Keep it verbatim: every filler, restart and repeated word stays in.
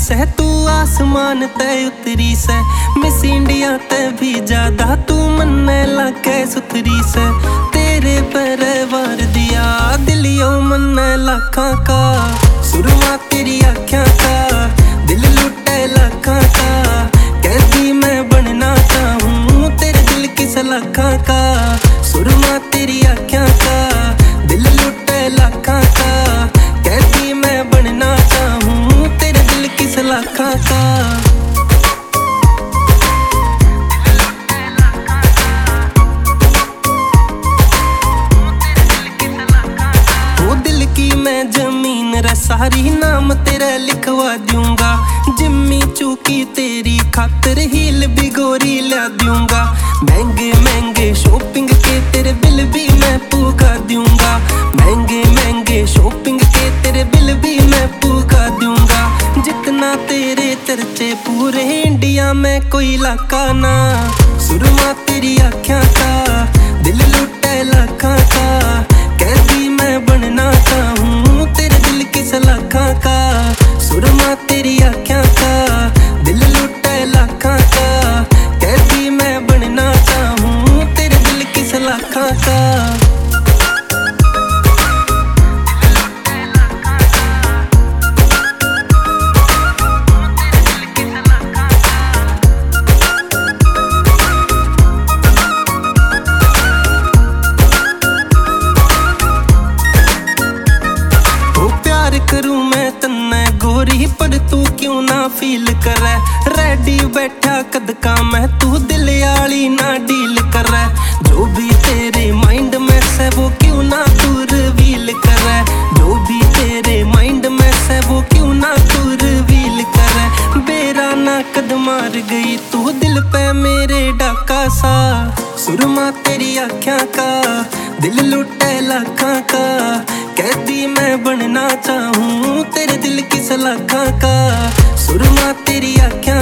से तू आसमान तय उतरी से, मिस इंडिया ते भी ज्यादा तू मन्ने लागे सुथरी से। तेरे परिवार दिया दिलियो मन्ने लाखा का, सुरमा तेरी आँखों का दिल लुटे लाखा का। कहती मैं बनना चाहूँ तेरे दिल की सलाखा का, सुरमा तेरी आँखों का दिल लुटे लाखा का। कहती मैं बनना चाहूँ तेरे दिल की सलाखा का। मैं जमीन रे सारी नाम तेरा लिखवा दूंगा, जिम्मी चूकी तेरी खातिर हील भी गोरी ला दूंगा। महंगे महंगे शॉपिंग के तेरे बिल भी मैं पूका दूंगा, महंगे महंगे शॉपिंग के तेरे बिल भी मैं पूका दूंगा। जितना तेरे चर्चे पूरे इंडिया में कोई इलाका ना, सुरमा तेरी आँखों का दिल लुटे लाखा का। कहती मैं बनना चाहूँ तेरे दिल की सलाखा का, सुरमा तेरी आँखों का दिल लुटे लाखा का। कहती मैं बनना चाहूँ तेरे दिल की सलाखा का। करूं मैं तन्ने गोरी पर तू क्यों ना फील करे, रेडी बैठा कद का मैं तू दिल आली ना डील करे। जो भी तेरे माइंड में से वो क्यों ना तू रिवील करे, जो भी तेरे माइंड में से वो क्यों ना तू रिवील करे। बेरा ना कद मार गई तू दिल पे मेरे डाका सा, सुरमा तेरी आँखों का दिल लुटे लाखा का। कहती मैं बनना चाहूँ तेरे दिल की सलाखा का, सुरमा तेरी आँखों